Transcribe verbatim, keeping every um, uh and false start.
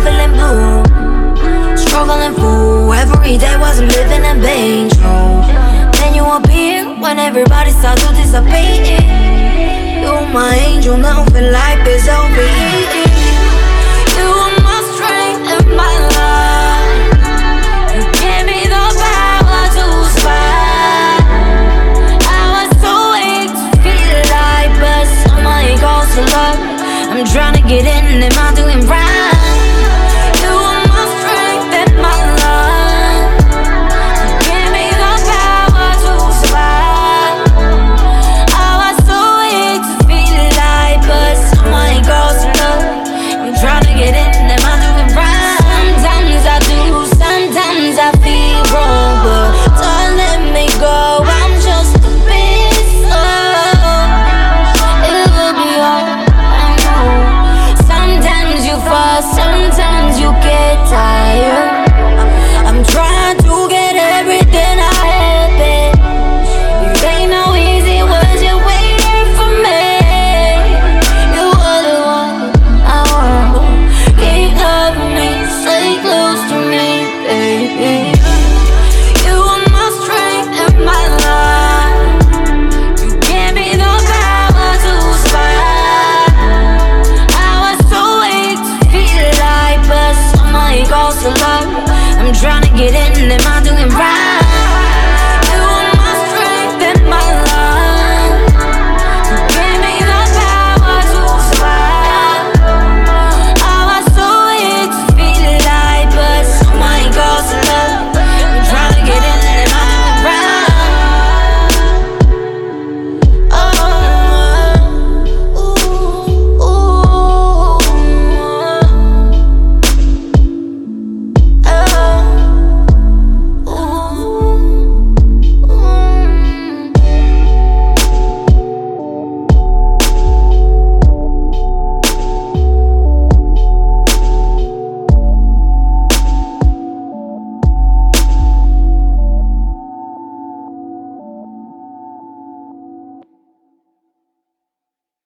feeling blue. Struggling fool, every day was living in vain. True. Then you appear when everybody starts to disappear. You're my angel, now feel life is overeating. You are my strength and my love. You gave me the power to fight. I was so weak to feel like, but someone calls to love. I'm trying to get in, in my